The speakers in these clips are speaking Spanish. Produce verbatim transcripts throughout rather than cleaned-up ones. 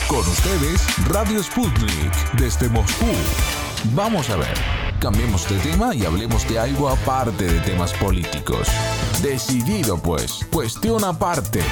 Con ustedes, Radio Sputnik, desde Moscú. Vamos a ver, cambiemos de tema y hablemos de algo aparte de temas políticos. Decidido pues, cuestión aparte.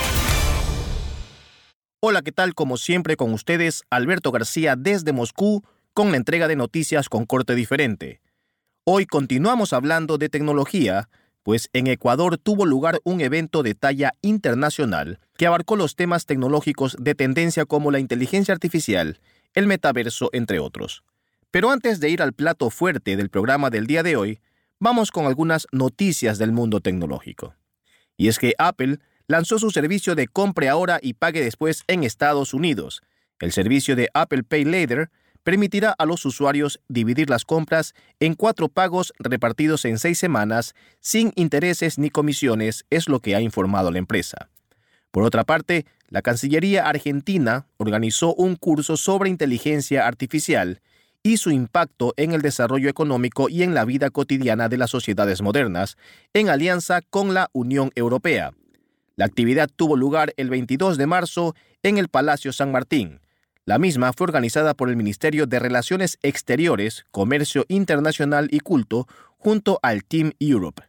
Hola, ¿qué tal? Como siempre con ustedes, Alberto García desde Moscú, con la entrega de noticias con corte diferente. Hoy continuamos hablando de tecnología, pues en Ecuador tuvo lugar un evento de talla internacional que abarcó los temas tecnológicos de tendencia como la inteligencia artificial, el metaverso, entre otros. Pero antes de ir al plato fuerte del programa del día de hoy, vamos con algunas noticias del mundo tecnológico. Y es que Apple lanzó su servicio de compre ahora y pague después en Estados Unidos. El servicio de Apple Pay Later permitirá a los usuarios dividir las compras en cuatro pagos repartidos en seis semanas, sin intereses ni comisiones, es lo que ha informado la empresa. Por otra parte, la Cancillería argentina organizó un curso sobre inteligencia artificial y su impacto en el desarrollo económico y en la vida cotidiana de las sociedades modernas, en alianza con la Unión Europea. La actividad tuvo lugar el veintidós de marzo en el Palacio San Martín. La misma fue organizada por el Ministerio de Relaciones Exteriores, Comercio Internacional y Culto, junto al Team Europe.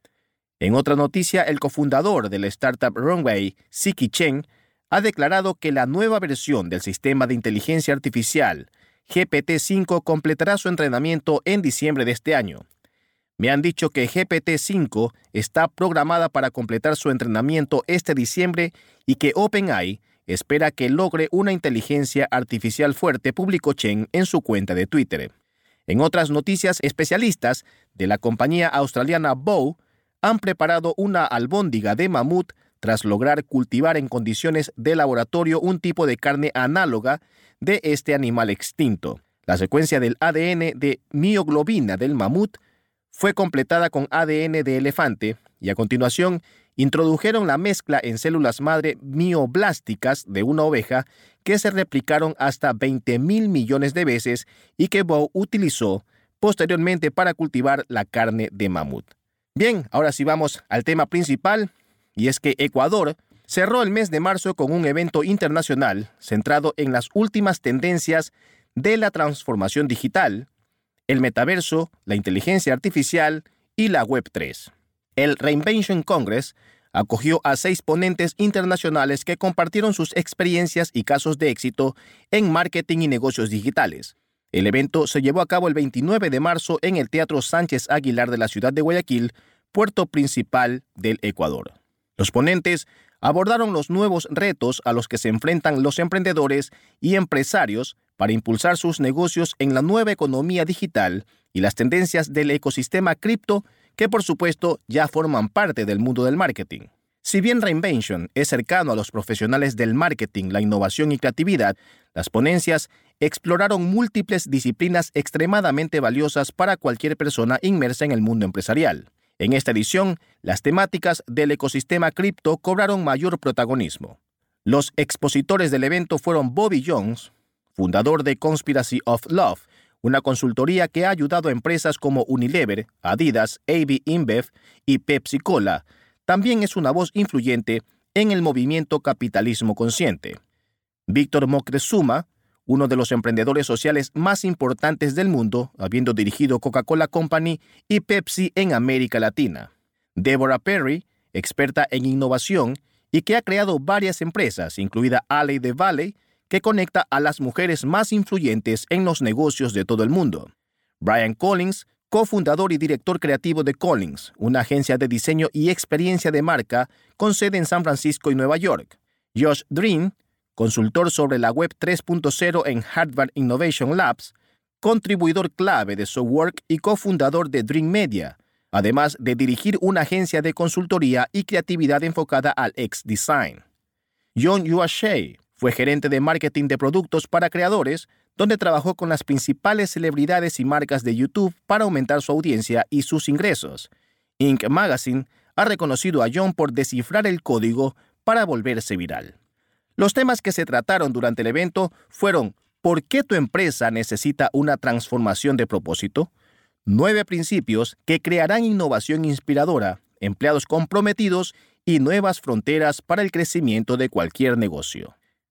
En otra noticia, el cofundador de la startup Runway, Ziqi Chen, ha declarado que la nueva versión del sistema de inteligencia artificial, G P T cinco, completará su entrenamiento en diciembre de este año. Me han dicho que G P T cinco está programada para completar su entrenamiento este diciembre y que OpenAI espera que logre una inteligencia artificial fuerte, publicó Chen en su cuenta de Twitter. En otras noticias, especialistas de la compañía australiana Bow han preparado una albóndiga de mamut tras lograr cultivar en condiciones de laboratorio un tipo de carne análoga de este animal extinto. La secuencia del A D N de mioglobina del mamut fue completada con A D N de elefante y a continuación introdujeron la mezcla en células madre mioblásticas de una oveja que se replicaron hasta veinte mil millones de veces y que Bow utilizó posteriormente para cultivar la carne de mamut. Bien, ahora sí vamos al tema principal, y es que Ecuador cerró el mes de marzo con un evento internacional centrado en las últimas tendencias de la transformación digital, el metaverso, la inteligencia artificial y la web tres. El Reinvention Congress acogió a seis ponentes internacionales que compartieron sus experiencias y casos de éxito en marketing y negocios digitales. El evento se llevó a cabo el veintinueve de marzo en el Teatro Sánchez Aguilar de la ciudad de Guayaquil, puerto principal del Ecuador. Los ponentes abordaron los nuevos retos a los que se enfrentan los emprendedores y empresarios para impulsar sus negocios en la nueva economía digital y las tendencias del ecosistema cripto que por supuesto ya forman parte del mundo del marketing. Si bien Reinvention es cercano a los profesionales del marketing, la innovación y creatividad, las ponencias exploraron múltiples disciplinas extremadamente valiosas para cualquier persona inmersa en el mundo empresarial. En esta edición, las temáticas del ecosistema cripto cobraron mayor protagonismo. Los expositores del evento fueron Bobby Jones, fundador de Conspiracy of Love, una consultoría que ha ayudado a empresas como Unilever, Adidas, A B InBev y Pepsi Cola. También es una voz influyente en el movimiento Capitalismo Consciente. Víctor Moctezuma, uno de los emprendedores sociales más importantes del mundo, habiendo dirigido Coca-Cola Company y Pepsi en América Latina. Deborah Perry, experta en innovación y que ha creado varias empresas, incluida Alley de Valley, que conecta a las mujeres más influyentes en los negocios de todo el mundo. Brian Collins, cofundador y director creativo de Collins, una agencia de diseño y experiencia de marca con sede en San Francisco y Nueva York. Josh Dream, consultor sobre la Web tres punto cero en Harvard Innovation Labs, contribuidor clave de SoftWork y cofundador de Dream Media, además de dirigir una agencia de consultoría y creatividad enfocada al X-Design. John Yuashey fue gerente de marketing de productos para creadores, donde trabajó con las principales celebridades y marcas de YouTube para aumentar su audiencia y sus ingresos. Inc Magazine ha reconocido a John por descifrar el código para volverse viral. Los temas que se trataron durante el evento fueron ¿por qué tu empresa necesita una transformación de propósito? Nueve principios que crearán innovación inspiradora, empleados comprometidos y nuevas fronteras para el crecimiento de cualquier negocio.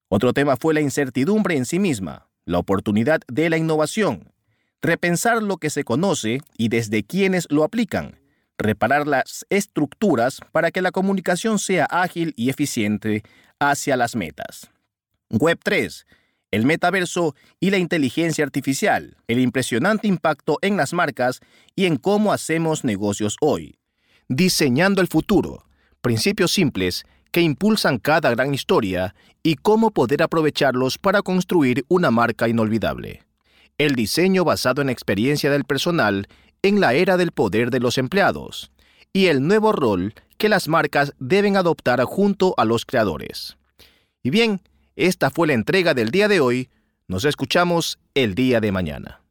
Otro tema fue la incertidumbre en sí misma, la oportunidad de la innovación, repensar lo que se conoce y desde quienes lo aplican, reparar las estructuras para que la comunicación sea ágil y eficiente hacia las metas. Web tres, el metaverso y la inteligencia artificial, el impresionante impacto en las marcas y en cómo hacemos negocios hoy. Diseñando el futuro, principios simples que impulsan cada gran historia y cómo poder aprovecharlos para construir una marca inolvidable. El diseño basado en la experiencia del personal en la era del poder de los empleados y el nuevo rol que las marcas deben adoptar junto a los creadores. Y bien, esta fue la entrega del día de hoy. Nos escuchamos el día de mañana.